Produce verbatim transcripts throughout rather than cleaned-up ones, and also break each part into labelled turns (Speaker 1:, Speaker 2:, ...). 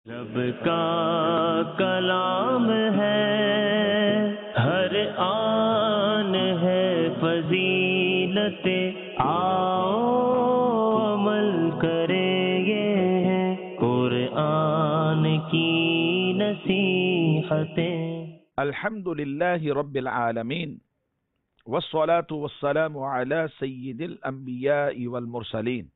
Speaker 1: رب کا کلام ہے، ہر آن ہے فضیلت، آؤ عمل کریں گے قرآن کی نصیحتیں۔
Speaker 2: الحمد للہ رب العالمین والصلاة والسلام على سید الانبیاء والمرسلین،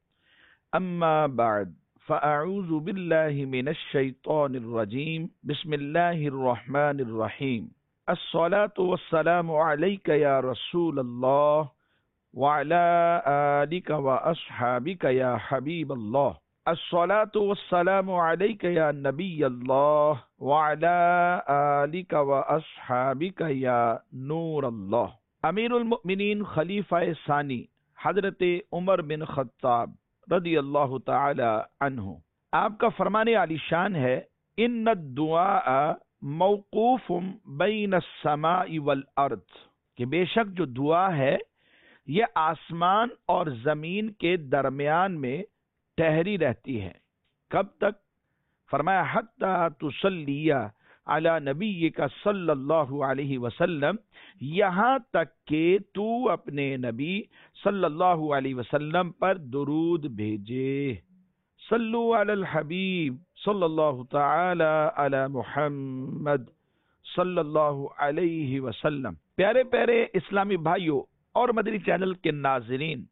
Speaker 2: اما بعد فاعوذ باللہ من الشیطان الرجیم، بسم اللہ الرحمن الرحیم۔ الصلاة والسلام علیک یا رسول اللہ وعلى آلک واصحابک یا حبیب اللہ۔ الصلاة والسلام علیک یا نبی اللہ وعلى آلک واصحابک یا نور اللہ۔ امیر المؤمنین خلیفہ ثانی حضرت عمر بن خطاب رضی اللہ تعالی عنہ، آپ کا فرمان عالی شان ہے، ان الدعاء موقوف بین السماء والارض، کہ بے شک جو دعا ہے یہ آسمان اور زمین کے درمیان میں ٹھہری رہتی ہے۔ کب تک؟ فرمایا حتی تصلی علی نبیک صلی اللہ علیہ وسلم، یہاں تک کہ تو اپنے نبی صلی اللہ علیہ وسلم پر درود بھیجے۔ صلو علی الحبیب صلی اللہ تعالی علی محمد صلی اللہ علیہ وسلم۔ پیارے پیارے اسلامی بھائیوں اور مدنی چینل کے ناظرین،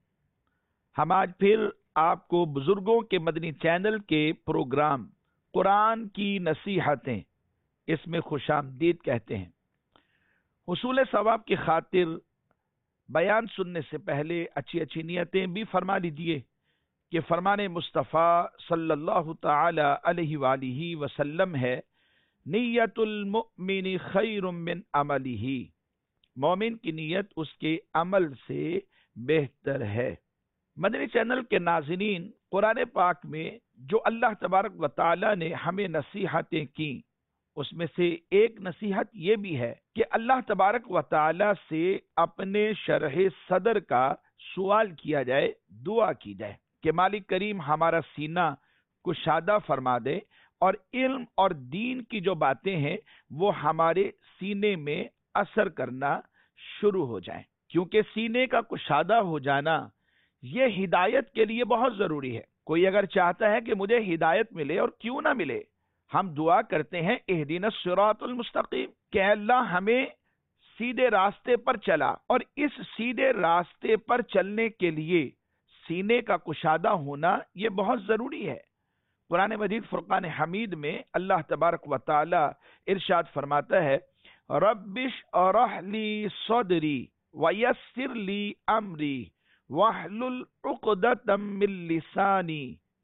Speaker 2: ہم آج پھر آپ کو بزرگوں کے مدنی چینل کے پروگرام قرآن کی نصیحتیں، اس میں خوش آمدید کہتے ہیں۔ حصول ثواب کی خاطر بیان سننے سے پہلے اچھی اچھی نیتیں بھی فرما لیجیے کہ فرمان مصطفیٰ صلی اللہ تعالی علیہ وآلہ وسلم ہے، نیت المؤمن خیر من عملہ، مومن کی نیت اس کے عمل سے بہتر ہے۔ مدنی چینل کے ناظرین، قرآن پاک میں جو اللہ تبارک و تعالی نے ہمیں نصیحتیں کی، اس میں سے ایک نصیحت یہ بھی ہے کہ اللہ تبارک و تعالی سے اپنے شرح صدر کا سوال کیا جائے، دعا کی جائے کہ مالک کریم ہمارا سینہ کشادہ فرما دے اور علم اور دین کی جو باتیں ہیں وہ ہمارے سینے میں اثر کرنا شروع ہو جائیں، کیونکہ سینے کا کشادہ ہو جانا یہ ہدایت کے لیے بہت ضروری ہے۔ کوئی اگر چاہتا ہے کہ مجھے ہدایت ملے، اور کیوں نہ ملے، ہم دعا کرتے ہیں اہدنا الصراط المستقیم، کہ اللہ ہمیں سیدھے راستے پر چلا، اور اس سیدھے راستے پر چلنے کے لیے سینے کا کشادہ ہونا یہ بہت ضروری ہے۔ قرآن مجید فرقان حمید میں اللہ تبارک و تعالی ارشاد فرماتا ہے، رب اشرح لی صدری ویسر لی امری واحلل عقدۃ من لسانی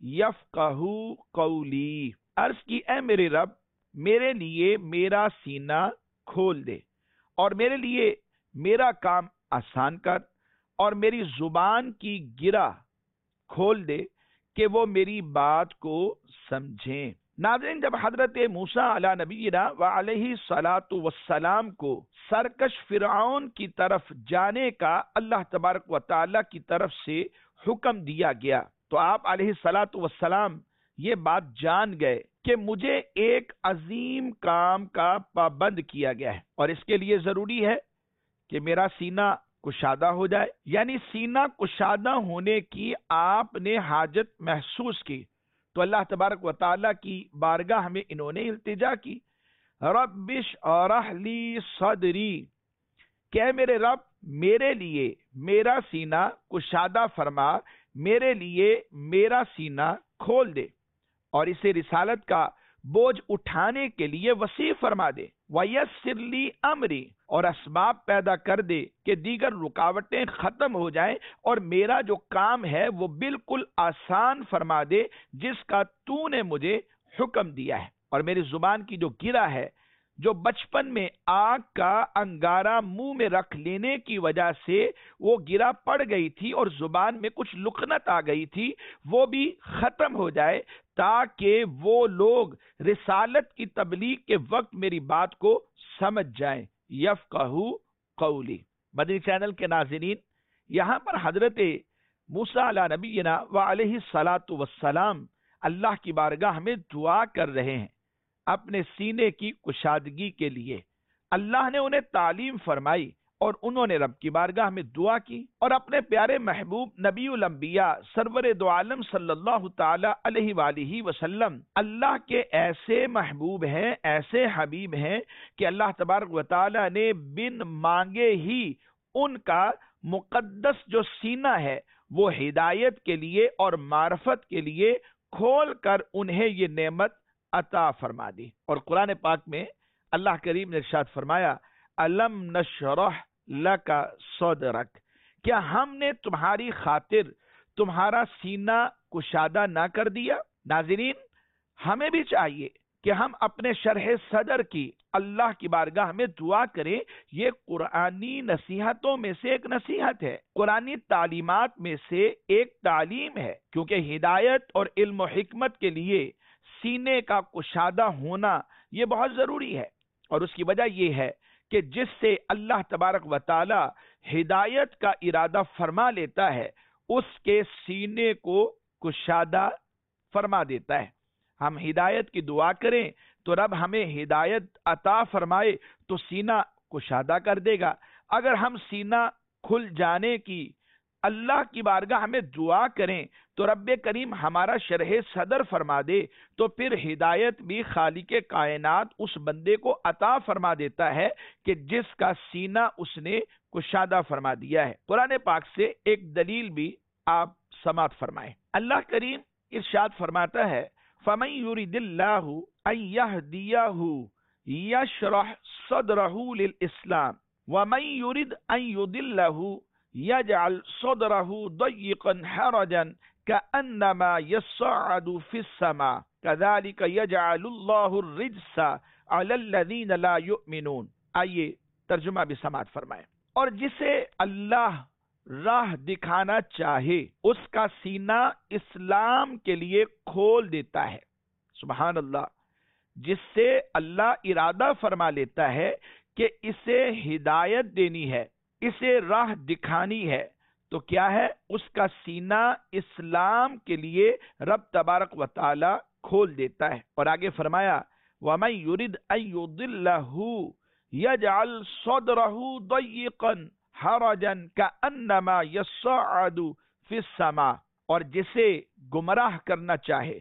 Speaker 2: یفقہوا قولی۔ عرض کی اے میرے رب، میرے لیے میرا سینہ کھول دے اور میرے لیے میرا کام آسان کر، اور میری زبان کی گرہ کھول دے کہ وہ میری بات کو سمجھیں۔ ناظرین، جب حضرت موسیٰ علی نبینا وعلیہ الصلاۃ والسلام کو سرکش فرعون کی طرف جانے کا اللہ تبارک و تعالی کی طرف سے حکم دیا گیا، تو آپ علیہ الصلاۃ والسلام یہ بات جان گئے کہ مجھے ایک عظیم کام کا پابند کیا گیا ہے، اور اس کے لیے ضروری ہے کہ میرا سینہ کشادہ ہو جائے۔ یعنی سینہ کشادہ ہونے کی آپ نے حاجت محسوس کی، تو اللہ تبارک و تعالیٰ کی بارگاہ میں انہوں نے التجا کی، رب اشرح لی صدری، کہ اے میرے رب میرے لیے میرا سینہ کشادہ فرما، میرے لیے میرا سینہ کھول دے، اور اسے رسالت کا بوجھ اٹھانے کے لیے وسیع فرما دے، وَيَسِّرْ لِي أَمْرِي، اور اسباب پیدا کر دے کہ دیگر رکاوٹیں ختم ہو جائیں اور میرا جو کام ہے وہ بالکل آسان فرما دے جس کا تو نے مجھے حکم دیا ہے۔ اور میری زبان کی جو گرہ ہے، جو بچپن میں آگ کا انگارہ منہ میں رکھ لینے کی وجہ سے وہ گرہ پڑ گئی تھی اور زبان میں کچھ لکنت آ گئی تھی، وہ بھی ختم ہو جائے، تاکہ وہ لوگ رسالت کی تبلیغ کے وقت میری بات کو سمجھ جائیں، یفقہوا قولی۔ مدنی چینل کے ناظرین، یہاں پر حضرت موسیٰ علیہ نبینا وعلیہ الصلاۃ والسلام اللہ کی بارگاہ میں دعا کر رہے ہیں اپنے سینے کی کشادگی کے لیے۔ اللہ نے انہیں تعلیم فرمائی اور انہوں نے رب کی بارگاہ میں دعا کی، اور اپنے پیارے محبوب نبی الانبیاء سرور دو عالم صلی اللہ تعالی علیہ وآلہ وسلم اللہ کے ایسے محبوب ہیں، ایسے حبیب ہیں کہ اللہ تبارک و تعالی نے بن مانگے ہی ان کا مقدس جو سینہ ہے وہ ہدایت کے لیے اور معرفت کے لیے کھول کر انہیں یہ نعمت عطا فرما دی۔ اور قرآن پاک میں اللہ کریم نے ارشاد فرمایا الم نشرح لک صدرک، کیا ہم نے تمہاری خاطر تمہارا سینہ کشادہ نہ کر دیا؟ ناظرین، ہمیں بھی چاہیے کہ ہم اپنے شرح صدر کی اللہ کی بارگاہ میں دعا کریں۔ یہ قرآنی نصیحتوں میں سے ایک نصیحت ہے، قرآنی تعلیمات میں سے ایک تعلیم ہے، کیونکہ ہدایت اور علم و حکمت کے لیے سینے کا کشادہ ہونا یہ بہت ضروری ہے۔ اور اس کی وجہ یہ ہے کہ جس سے اللہ تبارک و تعالی ہدایت کا ارادہ فرما لیتا ہے اس کے سینے کو کشادہ فرما دیتا ہے۔ ہم ہدایت کی دعا کریں تو رب ہمیں ہدایت عطا فرمائے تو سینہ کشادہ کر دے گا۔ اگر ہم سینہ کھل جانے کی اللہ کی بارگاہ ہمیں دعا کریں تو رب کریم ہمارا شرح صدر فرما دے تو پھر ہدایت بھی خالق کائنات اس بندے کو عطا فرما دیتا ہے کہ جس کا سینہ اس نے کشادہ فرما دیا ہے۔ قرآن پاک سے ایک دلیل بھی آپ سماعت فرمائیں۔ اللہ کریم ارشاد فرماتا ہے فَمَن يُرِدِ اللَّهُ أَن يَهْدِيَهُ يَشْرَحْ صَدْرَهُ لِلْإِسْلَامِ وَمَن يُرِدْ أَن يُضِلَّهُ يجعل صدره ضيقا حرجا كأنما يصعد في السماء كذلك يجعل الله الرجس على الذين لا يؤمنون۔ آئیے ترجمہ بھی سماعت فرمائیں۔ اور جسے اللہ راہ دکھانا چاہے اس کا سینہ اسلام کے لیے کھول دیتا ہے۔ سبحان اللہ، جس سے اللہ ارادہ فرما لیتا ہے کہ اسے ہدایت دینی ہے، اسے راہ دکھانی ہے، تو کیا ہے؟ اس کا سینہ اسلام کے لیے رب تبارک و تعالی کھول دیتا ہے۔ اور آگے فرمایا وَمَن يُرِدْ أَن يُضِلَّهُ يَجْعَلْ صَدْرَهُ ضَيِّقًا حَرَجًا كَأَنَّمَا يَصَّعَّدُ فِي السَّمَاءِ، اور جسے گمراہ کرنا چاہے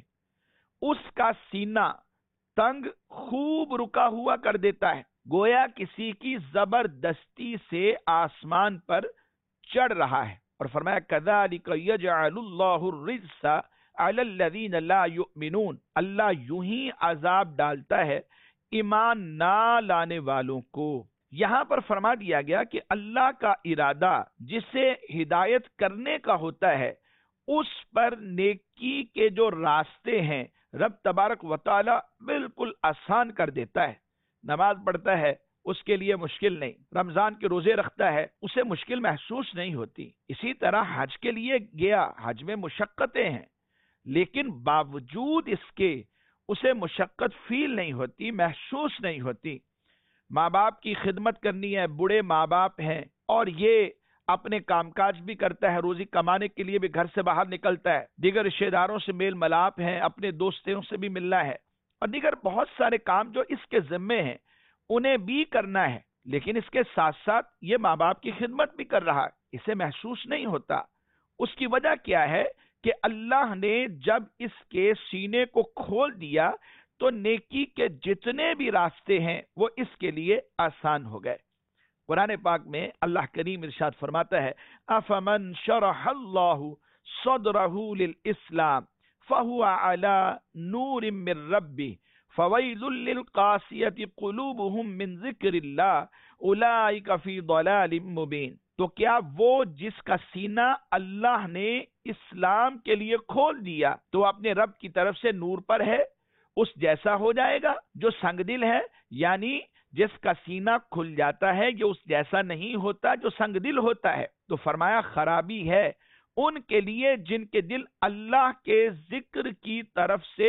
Speaker 2: اس کا سینہ تنگ خوب رکا ہوا کر دیتا ہے، گویا کسی کی زبردستی سے آسمان پر چڑھ رہا ہے۔ اور فرمایا كَذَلِكَ يَجْعَلُ اللَّهُ الرِّجْسَ عَلَى الَّذِينَ لَا يُؤْمِنُونَ، اللہ یوں ہی عذاب ڈالتا ہے ایمان نہ لانے والوں کو۔ یہاں پر فرما دیا گیا کہ اللہ کا ارادہ جسے ہدایت کرنے کا ہوتا ہے اس پر نیکی کے جو راستے ہیں رب تبارک و تعالی بالکل آسان کر دیتا ہے۔ نماز پڑھتا ہے اس کے لیے مشکل نہیں، رمضان کے روزے رکھتا ہے اسے مشکل محسوس نہیں ہوتی، اسی طرح حج کے لیے گیا، حج میں مشقتیں ہیں لیکن باوجود اس کے اسے مشقت فیل نہیں ہوتی، محسوس نہیں ہوتی۔ ماں باپ کی خدمت کرنی ہے، بوڑھے ماں باپ ہیں اور یہ اپنے کام کاج بھی کرتا ہے، روزی کمانے کے لیے بھی گھر سے باہر نکلتا ہے، دیگر رشتہ داروں سے میل ملاپ ہیں، اپنے دوستوں سے بھی ملنا ہے اور دیگر بہت سارے کام جو اس کے ذمے ہیں انہیں بھی کرنا ہے، لیکن اس کے ساتھ ساتھ یہ ماں باپ کی خدمت بھی کر رہا ہے، اسے محسوس نہیں ہوتا۔ اس کی وجہ کیا ہے کہ اللہ نے جب اس کے سینے کو کھول دیا تو نیکی کے جتنے بھی راستے ہیں وہ اس کے لیے آسان ہو گئے۔ قرآن پاک میں اللہ کریم ارشاد فرماتا ہے افمن شرح اللہ صدرہ للاسلام فہو علی نور من ربہ فویل للقاسیۃ قلوبہم من ذکر اللہ اولئک فی ضلال مبین۔ تو کیا وہ جس کا سینہ اللہ نے اسلام کے لیے کھول دیا تو اپنے رب کی طرف سے نور پر ہے، اس جیسا ہو جائے گا جو سنگ دل ہے؟ یعنی جس کا سینہ کھل جاتا ہے یہ اس جیسا نہیں ہوتا جو سنگ دل ہوتا ہے۔ تو فرمایا خرابی ہے ان کے لیے جن کے دل اللہ کے ذکر کی طرف سے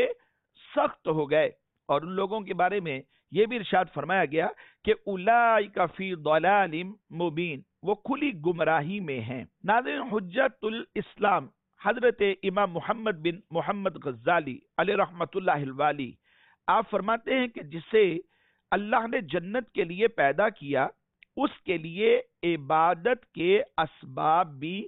Speaker 2: سخت ہو گئے۔ اور ان لوگوں کے بارے میں یہ بھی ارشاد فرمایا گیا کہ اولئک فی ضلال مبین، وہ کھلی گمراہی میں ہیں۔ ناظرین، حجت الاسلام حضرت امام محمد بن محمد غزالی علیہ رحمت اللہ الوالی آپ فرماتے ہیں کہ جسے اللہ نے جنت کے لیے پیدا کیا اس کے لیے عبادت کے اسباب بھی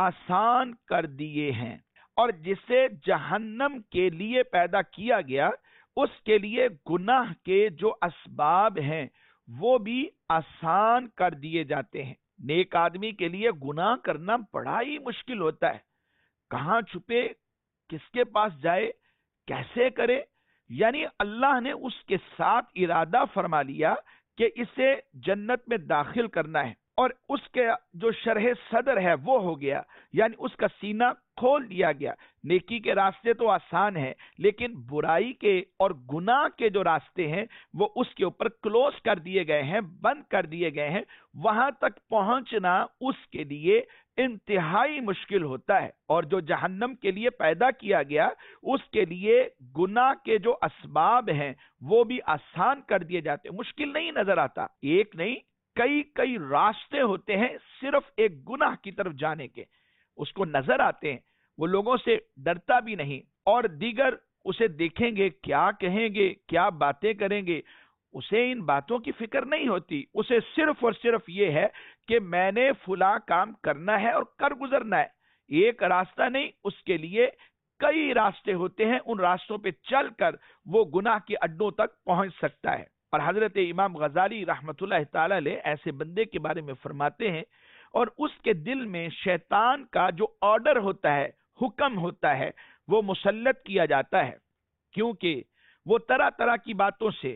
Speaker 2: آسان کر دیے ہیں، اور جسے جہنم کے لیے پیدا کیا گیا اس کے لیے گناہ کے جو اسباب ہیں وہ بھی آسان کر دیے جاتے ہیں۔ نیک آدمی کے لیے گناہ کرنا بڑا ہی مشکل ہوتا ہے، کہاں چھپے، کس کے پاس جائے، کیسے کرے، یعنی اللہ نے اس کے ساتھ ارادہ فرما لیا کہ اسے جنت میں داخل کرنا ہے، اور اس کے جو شرح صدر ہے وہ ہو گیا، یعنی اس کا سینہ کھول دیا گیا۔ نیکی کے راستے تو آسان ہیں، لیکن برائی کے اور گناہ کے جو راستے ہیں وہ اس کے اوپر کلوز کر دیے گئے ہیں، بند کر دیے گئے ہیں۔ وہاں تک پہنچنا اس کے لیے انتہائی مشکل ہوتا ہے، اور جو جہنم کے لیے پیدا کیا گیا اس کے لیے گناہ کے جو اسباب ہیں وہ بھی آسان کر دیے جاتے ہیں۔ مشکل نہیں نظر آتا، ایک نہیں کئی کئی راستے ہوتے ہیں صرف ایک گناہ کی طرف جانے کے، اس کو نظر آتے ہیں، وہ لوگوں سے ڈرتا بھی نہیں، اور دیگر اسے دیکھیں گے کیا کہیں گے، کیا باتیں کریں گے، اسے ان باتوں کی فکر نہیں ہوتی، اسے صرف اور صرف یہ ہے کہ میں نے فلاں کام کرنا ہے اور کر گزرنا ہے۔ ایک راستہ نہیں، اس کے لیے کئی راستے ہوتے ہیں، ان راستوں پہ چل کر وہ گناہ کے اڈوں تک پہنچ سکتا ہے۔ اور حضرت امام غزالی رحمت اللہ تعالی علیہ ایسے بندے کے بارے میں فرماتے ہیں، اور اس کے دل میں شیطان کا جو آرڈر ہوتا ہے، حکم ہوتا ہے، وہ مسلط کیا جاتا ہے، کیونکہ وہ طرح طرح کی باتوں سے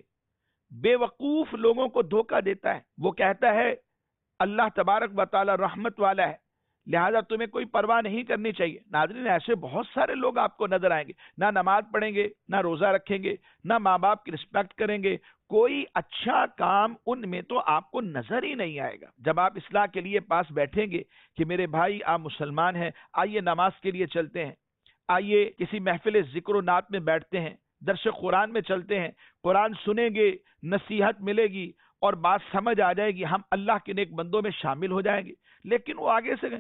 Speaker 2: بے وقوف لوگوں کو دھوکہ دیتا ہے۔ وہ کہتا ہے اللہ تبارک و تعالی رحمت والا ہے، لہذا تمہیں کوئی پرواہ نہیں کرنی چاہیے۔ ناظرین، ایسے بہت سارے لوگ آپ کو نظر آئیں گے، نہ نماز پڑھیں گے، نہ روزہ رکھیں گے، نہ ماں باپ کی رسپیکٹ کریں گے، کوئی اچھا کام ان میں تو آپ کو نظر ہی نہیں آئے گا۔ جب آپ اصلاح کے لیے پاس بیٹھیں گے کہ میرے بھائی آپ مسلمان ہیں، آئیے نماز کے لیے چلتے ہیں، آئیے کسی محفل ذکر و نعت میں بیٹھتے ہیں، درس قرآن میں چلتے ہیں، قرآن سنیں گے، نصیحت ملے گی اور بات سمجھ آ جائے گی، ہم اللہ کے نیک بندوں میں شامل ہو جائیں گے، لیکن وہ آگے سے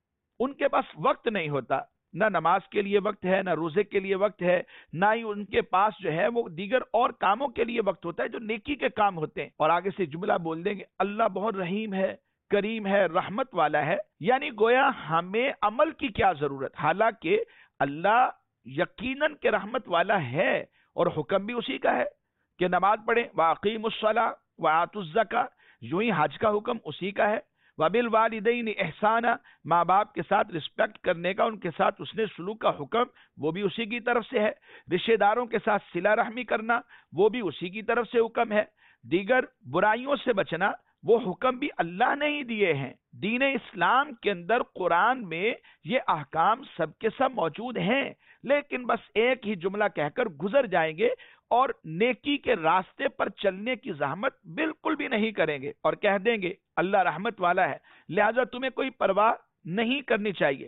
Speaker 2: ان کے پاس وقت نہیں ہوتا، نہ نماز کے لیے وقت ہے، نہ روزے کے لیے وقت ہے، نہ ہی ان کے پاس جو ہے وہ دیگر اور کاموں کے لیے وقت ہوتا ہے جو نیکی کے کام ہوتے ہیں، اور آگے سے جملہ بول دیں گے اللہ بہت رحیم ہے، کریم ہے، رحمت والا ہے، یعنی گویا ہمیں عمل کی کیا ضرورت، حالانکہ اللہ یقیناً کہ رحمت والا ہے، اور حکم بھی اسی کا ہے کہ نماز پڑھیں، وَأَقِيمُوا الصَّلَاةَ وَآتُوا الزَّكَاةَ، یوں ہی حج کا حکم اسی کا ہے، وَبِالْوَالِدَيْنِ إِحْسَانًا، ماں باپ کے ساتھ رسپیکٹ کرنے کا، ان کے ساتھ اس نے سلوک کا حکم وہ بھی اسی کی طرف سے ہے، رشتہ داروں کے ساتھ صلہ رحمی کرنا وہ بھی اسی کی طرف سے حکم ہے، دیگر برائیوں سے بچنا وہ حکم بھی اللہ نے ہی دیے ہیں۔ دین اسلام کے اندر قرآن میں یہ احکام سب کے سب موجود ہیں، لیکن بس ایک ہی جملہ کہہ کر گزر جائیں گے اور نیکی کے راستے پر چلنے کی زحمت بالکل بھی نہیں کریں گے، اور کہہ دیں گے اللہ رحمت والا ہے، لہذا تمہیں کوئی پرواہ نہیں کرنی چاہیے۔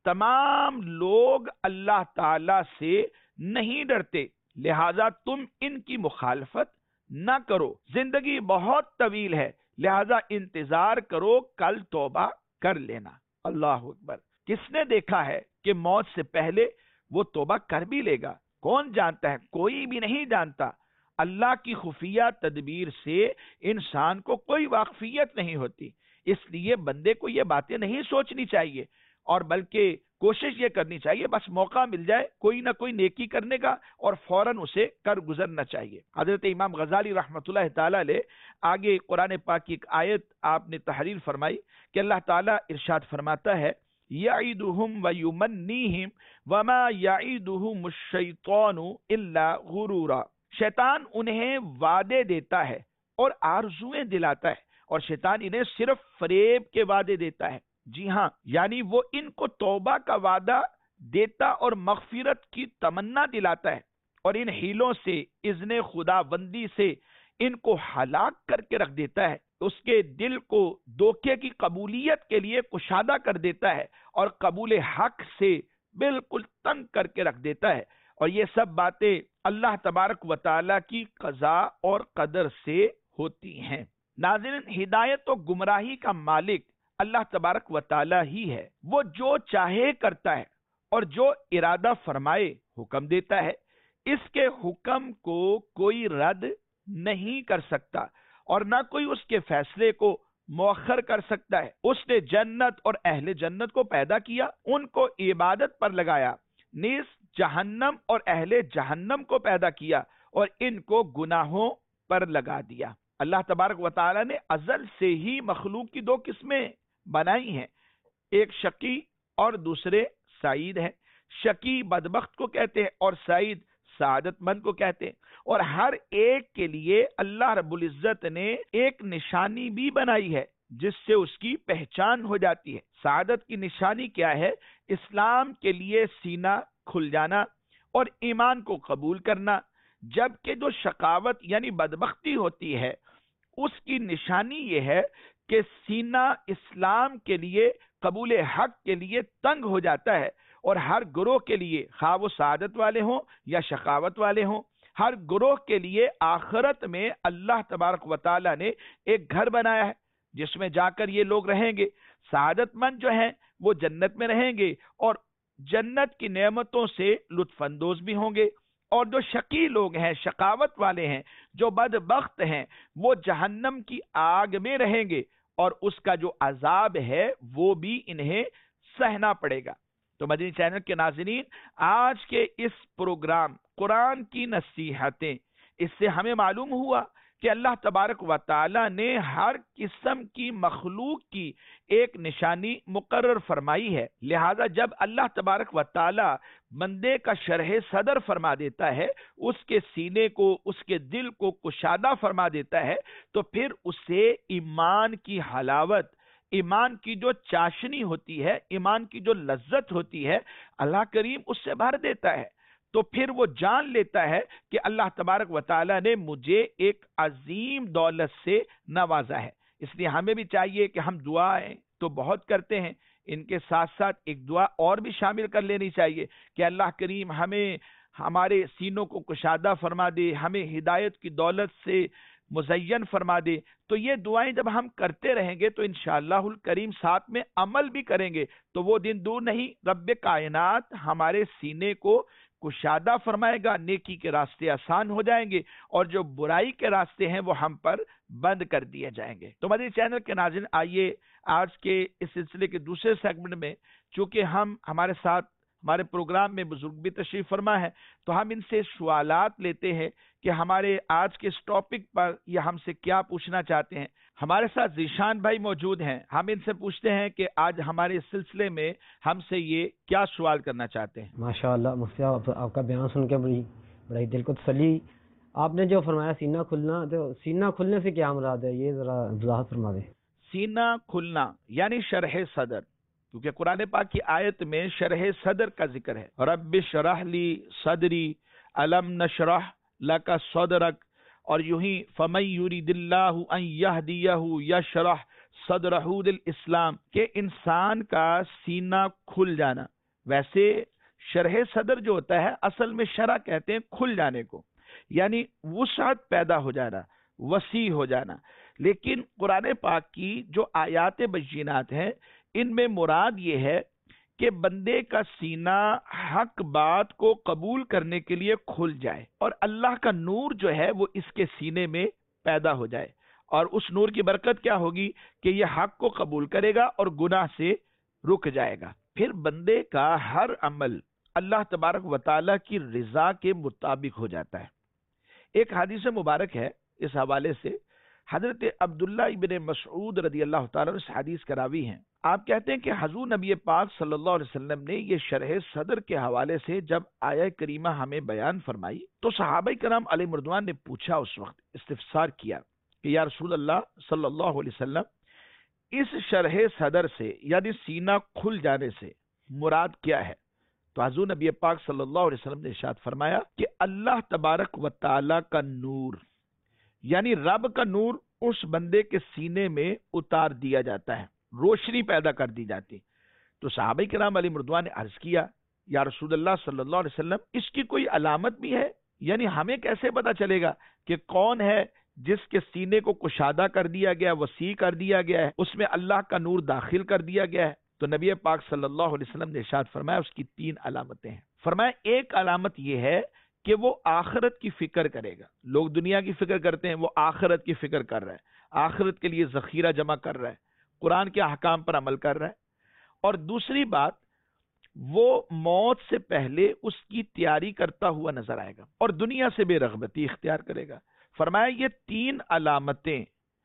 Speaker 2: تمام لوگ اللہ تعالی سے نہیں ڈرتے، لہذا تم ان کی مخالفت نہ کرو، زندگی بہت طویل ہے، لہذا انتظار کرو، کل توبہ کر لینا۔ اللہ اکبر، کس نے دیکھا ہے کہ موت سے پہلے وہ توبہ کر بھی لے گا؟ کون جانتا ہے؟ کوئی بھی نہیں جانتا۔ اللہ کی خفیہ تدبیر سے انسان کو کوئی واقفیت نہیں ہوتی، اس لیے بندے کو یہ باتیں نہیں سوچنی چاہیے، اور بلکہ کوشش یہ کرنی چاہیے بس موقع مل جائے کوئی نہ کوئی نیکی کرنے کا اور فوراً اسے کر گزرنا چاہیے۔ حضرت امام غزالی رحمۃ اللہ تعالی علیہ آگے قرآن پاک کی ایک آیت آپ نے تحریر فرمائی کہ اللہ تعالیٰ ارشاد فرماتا ہے یعیدہم ویمنیہم وما یعیدہم الشیطان الا غرورا، شیطان انہیں وعدے دیتا ہے اور آرزویں دلاتا ہے، اور شیطان انہیں صرف فریب کے وعدے دیتا ہے۔ جی ہاں، یعنی وہ ان کو توبہ کا وعدہ دیتا اور مغفرت کی تمنا دلاتا ہے، اور ان ہیلوں سے، اذن خدا بندی سے ان کو ہلاک کر کے رکھ دیتا ہے، اس کے دل کو دھوکے کی قبولیت کے لیے کشادہ کر دیتا ہے اور قبول حق سے بالکل تنگ کر کے رکھ دیتا ہے، اور یہ سب باتیں اللہ تبارک و تعالیٰ کی قضاء اور قدر سے ہوتی ہیں۔ ناظرین، ہدایت و گمراہی کا مالک اللہ تبارک و تعالیٰ ہی ہے، وہ جو چاہے کرتا ہے، اور جو ارادہ فرمائے حکم دیتا ہے، اس کے حکم کو کوئی رد نہیں کر سکتا اور نہ کوئی اس کے فیصلے کو مؤخر کر سکتا ہے۔ اس نے جنت اور اہل جنت کو پیدا کیا، ان کو عبادت پر لگایا، نیز جہنم اور اہل جہنم کو پیدا کیا اور ان کو گناہوں پر لگا دیا۔ اللہ تبارک و تعالی نے ازل سے ہی مخلوق کی دو قسمیں بنائی ہیں، ایک شقی اور دوسرے سعید ہیں۔ شقی بدبخت کو کہتے ہیں اور سعید سعادت مند کو کہتے ہیں، اور ہر ایک کے لیے اللہ رب العزت نے ایک نشانی بھی بنائی ہے جس سے اس کی پہچان ہو جاتی ہے۔ سعادت کی نشانی کیا ہے؟ اسلام کے لیے سینہ کھل جانا اور ایمان کو قبول کرنا، جبکہ جو شقاوت یعنی بدبختی ہوتی ہے اس کی نشانی یہ ہے کہ سینہ اسلام کے لیے قبول حق کے لیے تنگ ہو جاتا ہے، اور ہر گروہ کے لیے خواہ وہ سعادت والے ہوں یا شقاوت والے ہوں، ہر گروہ کے لیے آخرت میں اللہ تبارک و تعالی نے ایک گھر بنایا ہے جس میں جا کر یہ لوگ رہیں گے۔ سعادت مند جو ہیں وہ جنت میں رہیں گے اور جنت کی نعمتوں سے لطف اندوز بھی ہوں گے، اور جو شقی لوگ ہیں، شقاوت والے ہیں، جو بدبخت ہیں، وہ جہنم کی آگ میں رہیں گے اور اس کا جو عذاب ہے وہ بھی انہیں سہنا پڑے گا۔ تو مدنی چینل کے ناظرین، آج کے اس پروگرام قرآن کی نصیحتیں، اس سے ہمیں معلوم ہوا کہ اللہ تبارک و تعالی نے ہر قسم کی مخلوق کی ایک نشانی مقرر فرمائی ہے، لہذا جب اللہ تبارک و تعالی بندے کا شرح صدر فرما دیتا ہے، اس کے سینے کو، اس کے دل کو کشادہ فرما دیتا ہے، تو پھر اسے ایمان کی حلاوت، ایمان کی جو چاشنی ہوتی ہے، ایمان کی جو لذت ہوتی ہے، اللہ کریم اس سے بھر دیتا ہے۔ تو پھر وہ جان لیتا ہے کہ اللہ تبارک و تعالی نے مجھے ایک عظیم دولت سے نوازا ہے۔ اس لیے ہمیں بھی چاہیے کہ ہم دعائیں تو بہت کرتے ہیں، ان کے ساتھ ساتھ ایک دعا اور بھی شامل کر لینی چاہیے کہ اللہ کریم ہمیں ہمارے سینوں کو کشادہ فرما دے، ہمیں ہدایت کی دولت سے مزین فرما دے۔ تو یہ دعائیں جب ہم کرتے رہیں گے تو انشاءاللہ الکریم ساتھ میں عمل بھی کریں گے تو وہ دن دور نہیں، رب کائنات ہمارے سینے کو کشادہ فرمائے گا، نیکی کے راستے آسان ہو جائیں گے اور جو برائی کے راستے ہیں وہ ہم پر بند کر دیے جائیں گے۔ تو مدنی چینل کے ناظرین، آئیے آج کے اس سلسلے کے دوسرے سیگمنٹ میں، چونکہ ہم ہمارے ساتھ ہمارے پروگرام میں بزرگ بھی تشریف فرما ہے، تو ہم ان سے سوالات لیتے ہیں کہ ہمارے آج کے اس ٹاپک پر یہ ہم سے کیا پوچھنا چاہتے ہیں۔ ہمارے ساتھ ذیشان بھائی موجود ہیں، ہم ان سے پوچھتے ہیں کہ آج ہمارے اس سلسلے میں ہم سے یہ کیا سوال کرنا چاہتے ہیں۔
Speaker 3: ماشاءاللہ مفتی صاحب، آپ کا بیان سن کے بڑی بڑی دل کو تسلی۔ آپ نے جو فرمایا سینہ کھلنا، تو سینہ کھلنے سے کیا مراد ہے، یہ ذرا وضاحت فرما دیں۔
Speaker 2: سینہ کھلنا یعنی شرح صدر، کیونکہ قرآن پاک کی آیت میں شرح صدر کا ذکر ہے، رب اشرح لی صدری الم نشرح لک صدرک، اور یوں ہی فمن یرید اللہ ان یہدیہ یشرح صدرہ للاسلام، کہ انسان کا سینہ کھل جانا۔ ویسے شرح صدر جو ہوتا ہے اصل میں شرح کہتے ہیں کھل جانے کو، یعنی وسعت پیدا ہو جانا، وسیع ہو جانا، لیکن قرآن پاک کی جو آیات بینات ہیں ان میں مراد یہ ہے کہ بندے کا سینہ حق بات کو قبول کرنے کے لیے کھل جائے اور اللہ کا نور جو ہے وہ اس کے سینے میں پیدا ہو جائے، اور اس نور کی برکت کیا ہوگی کہ یہ حق کو قبول کرے گا اور گناہ سے رک جائے گا۔ پھر بندے کا ہر عمل اللہ تبارک و تعالیٰ کی رضا کے مطابق ہو جاتا ہے۔ ایک حدیث مبارک ہے اس حوالے سے، حضرت عبداللہ ابن مسعود رضی اللہ تعالیٰ عنہ اس حدیث کا راوی ہیں۔ آپ کہتے ہیں کہ حضور نبی پاک صلی اللہ علیہ وسلم نے یہ شرح صدر کے حوالے سے جب آیہ کریمہ ہمیں بیان فرمائی تو صحابہ کرام علیہ مردوان نے پوچھا، اس وقت استفسار کیا کہ یا رسول اللہ صلی اللہ علیہ وسلم، اس شرح صدر سے یعنی سینہ کھل جانے سے مراد کیا ہے؟ تو حضور نبی پاک صلی اللہ علیہ وسلم نے ارشاد فرمایا کہ اللہ تبارک و تعالی کا نور، یعنی رب کا نور اس بندے کے سینے میں اتار دیا جاتا ہے، روشنی پیدا کر دی جاتی۔ تو صحابہ کرام علیہ مردوان نے عرض کیا، یا رسول اللہ صلی اللہ علیہ وسلم، اس کی کوئی علامت بھی ہے؟ یعنی ہمیں کیسے پتا چلے گا کہ کون ہے جس کے سینے کو کشادہ کر دیا گیا، وسیع کر دیا گیا ہے، اس میں اللہ کا نور داخل کر دیا گیا ہے؟ تو نبی پاک صلی اللہ علیہ وسلم نے ارشاد فرمایا اس کی تین علامتیں ہیں. فرمایا ایک علامت یہ ہے کہ وہ آخرت کی فکر کرے گا. لوگ دنیا کی فکر کرتے ہیں، وہ آخرت کی فکر کر رہا ہے، آخرت کے لیے ذخیرہ جمع کر رہا ہے، قرآن کے احکام پر عمل کر رہا ہے. اور دوسری بات، وہ موت سے پہلے اس کی تیاری کرتا ہوا نظر آئے گا اور دنیا سے بے رغبتی اختیار کرے گا. فرمایا یہ تین علامتیں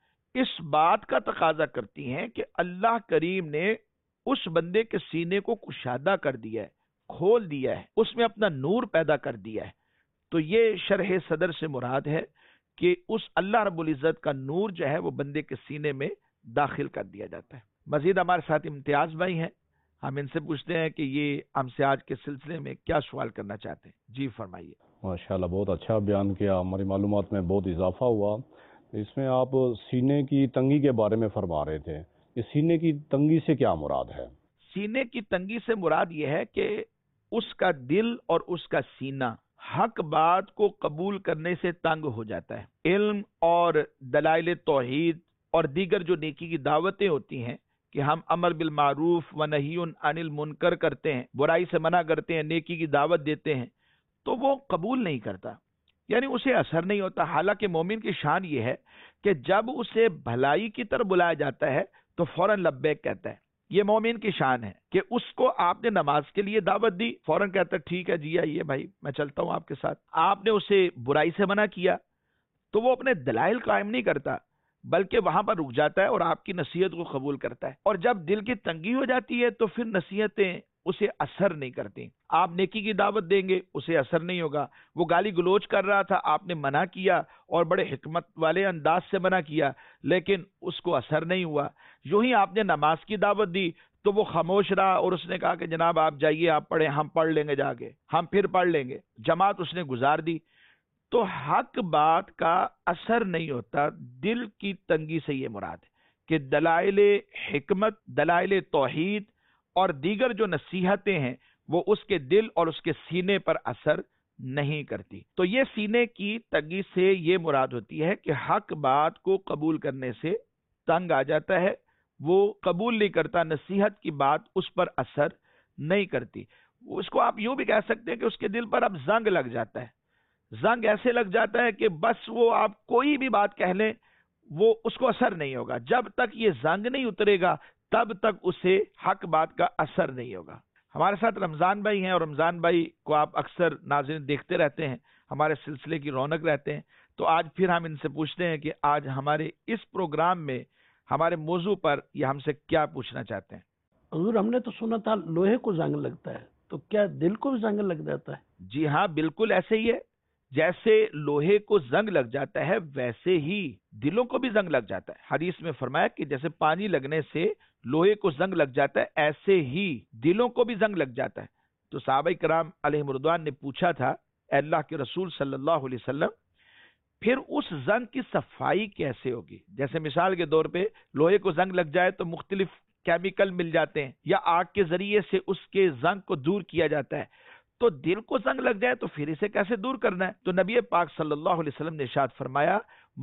Speaker 2: اس بات کا تقاضا کرتی ہیں کہ اللہ کریم نے اس بندے کے سینے کو کشادہ کر دیا ہے، کھول دیا ہے، اس میں اپنا نور پیدا کر دیا ہے. تو یہ شرح صدر سے مراد ہے کہ اس اللہ رب العزت کا نور جو ہے وہ بندے کے سینے میں داخل کر دیا جاتا ہے. مزید ہمارے ساتھ امتیاز بھائی ہیں، ہم ان سے پوچھتے ہیں کہ یہ ہم سے آج کے سلسلے میں کیا سوال کرنا چاہتے ہیں. جی فرمائیے.
Speaker 4: ماشاءاللہ بہت اچھا بیان کیا، ہماری معلومات میں بہت اضافہ ہوا. اس میں آپ سینے کی تنگی کے بارے میں فرما رہے تھے، اس سینے کی تنگی سے کیا مراد ہے؟
Speaker 2: سینے کی تنگی سے مراد یہ ہے کہ اس کا دل اور اس کا سینہ حق بات کو قبول کرنے سے تنگ ہو جاتا ہے. علم اور دلائل توحید اور دیگر جو نیکی کی دعوتیں ہوتی ہیں کہ ہم امر بالمعروف و نہی عن المنکر کرتے ہیں، برائی سے منع کرتے ہیں، نیکی کی دعوت دیتے ہیں، تو وہ قبول نہیں کرتا، یعنی اسے اثر نہیں ہوتا. حالانکہ مومن کی شان یہ ہے کہ جب اسے بھلائی کی طرف بلایا جاتا ہے تو فوراً لبیک کہتا ہے. یہ مومن کی شان ہے کہ اس کو آپ نے نماز کے لیے دعوت دی، فوراً کہتا ہے ٹھیک ہے جی آئیے بھائی میں چلتا ہوں آپ کے ساتھ. آپ نے اسے برائی سے منع کیا تو وہ اپنے دلائل قائم نہیں کرتا، بلکہ وہاں پر رک جاتا ہے اور آپ کی نصیحت کو قبول کرتا ہے. اور جب دل کی تنگی ہو جاتی ہے تو پھر نصیحتیں اسے اثر نہیں کرتی. آپ نیکی کی دعوت دیں گے اسے اثر نہیں ہوگا. وہ گالی گلوچ کر رہا تھا، آپ نے منع کیا اور بڑے حکمت والے انداز سے منع کیا، لیکن اس کو اثر نہیں ہوا. یوں ہی آپ نے نماز کی دعوت دی تو وہ خاموش رہا اور اس نے کہا کہ جناب آپ جائیے آپ پڑھیں، ہم پڑھ لیں گے جا کے، ہم پھر پڑھ لیں گے. جماعت اس نے گزار دی. تو حق بات کا اثر نہیں ہوتا. دل کی تنگی سے یہ مراد ہے کہ دلائل حکمت، دلائل توحید اور دیگر جو نصیحتیں ہیں وہ اس کے دل اور اس کے سینے پر اثر نہیں کرتی. تو یہ سینے کی تنگی سے یہ مراد ہوتی ہے کہ حق بات کو قبول کرنے سے تنگ آ جاتا ہے، وہ قبول نہیں کرتا، نصیحت کی بات اس پر اثر نہیں کرتی. اس کو آپ یوں بھی کہہ سکتے ہیں کہ اس کے دل پر اب زنگ لگ جاتا ہے. زنگ ایسے لگ جاتا ہے کہ بس وہ آپ کوئی بھی بات کہہ لیں وہ اس کو اثر نہیں ہوگا. جب تک یہ زنگ نہیں اترے گا تب تک اسے حق بات کا اثر نہیں ہوگا. ہمارے ساتھ رمضان بھائی ہیں اور رمضان بھائی کو آپ اکثر ناظرین دیکھتے رہتے ہیں، ہمارے سلسلے کی رونق رہتے ہیں. تو آج پھر ہم ان سے پوچھتے ہیں کہ آج ہمارے اس پروگرام میں ہمارے موضوع پر یہ ہم سے کیا پوچھنا چاہتے ہیں.
Speaker 5: حضور ہم نے تو سنا تھا لوہے کو زنگ لگتا ہے، تو کیا دل کو بھی زنگ لگ جاتا ہے؟
Speaker 2: جی ہاں بالکل ایسے ہی ہے. جیسے لوہے کو زنگ لگ جاتا ہے ویسے ہی دلوں کو بھی زنگ لگ جاتا ہے. حدیث میں فرمایا کہ جیسے پانی لگنے سے لوہے کو زنگ لگ جاتا ہے ایسے ہی دلوں کو بھی زنگ لگ جاتا ہے. تو صحابہ کرام علیہ رضوان نے پوچھا تھا اے اللہ کے رسول صلی اللہ علیہ وسلم پھر اس زنگ کی صفائی کیسے ہوگی؟ جیسے مثال کے طور پہ لوہے کو زنگ لگ جائے تو مختلف کیمیکل مل جاتے ہیں یا آگ کے ذریعے سے اس کے زنگ کو دور کیا جاتا ہے. تو دل کو زنگ لگ جائے تو پھر اسے کیسے دور کرنا ہے؟ تو نبی پاک صلی اللہ علیہ وسلم نے ارشاد فرمایا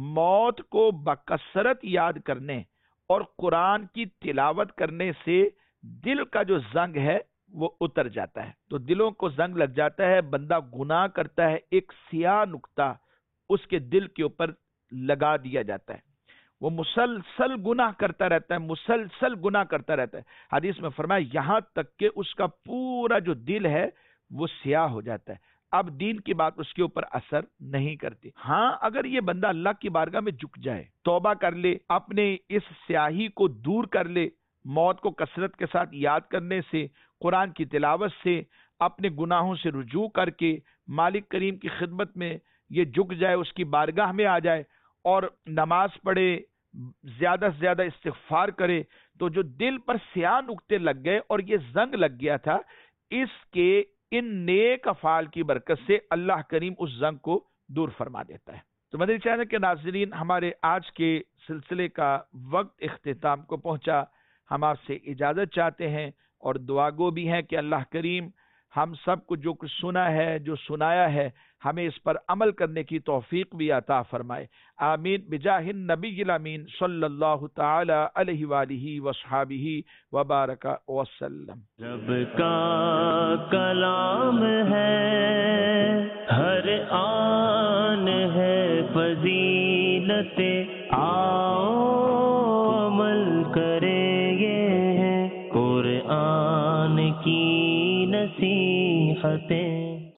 Speaker 2: موت کو بکثرت یاد کرنے اور قرآن کی تلاوت کرنے سے دل کا جو زنگ ہے وہ اتر جاتا ہے. تو دلوں کو زنگ لگ جاتا ہے، بندہ گناہ کرتا ہے، ایک سیاہ نقطہ اس کے دل کے اوپر لگا دیا جاتا ہے، وہ مسلسل گناہ کرتا رہتا ہے، مسلسل گناہ کرتا رہتا ہے. حدیث میں فرمایا یہاں تک کہ اس کا پورا جو دل ہے وہ سیاہ ہو جاتا ہے. اب دین کی بات اس کے اوپر اثر نہیں کرتی. ہاں اگر یہ بندہ اللہ کی بارگاہ میں جھک جائے، توبہ کر لے، اپنے اس سیاہی کو دور کر لے، موت کو کثرت کے ساتھ یاد کرنے سے، قرآن کی تلاوت سے، اپنے گناہوں سے رجوع کر کے مالک کریم کی خدمت میں یہ جھک جائے، اس کی بارگاہ میں آ جائے اور نماز پڑھے، زیادہ سے زیادہ استغفار کرے، تو جو دل پر سیاہ نقطے لگ گئے اور یہ زنگ لگ گیا تھا، اس کے ان نیک افعال کی برکت سے اللہ کریم اس زنگ کو دور فرما دیتا ہے. تو مدنی چینل کے ناظرین، ہمارے آج کے سلسلے کا وقت اختتام کو پہنچا. ہم آپ سے اجازت چاہتے ہیں اور دعا گو بھی ہیں کہ اللہ کریم ہم سب کو جو کچھ سنا ہے، جو سنایا ہے، ہمیں اس پر عمل کرنے کی توفیق بھی عطا فرمائے. آمین بجاہ النبی الامین صلی اللہ تعالی علیہ وآلہ وصحابہ وبارک وسلم.
Speaker 1: رب کا کلام ہے، ہر آن ہے فضیلت، آؤ عمل کریں گے قرآن کی نصیحتیں.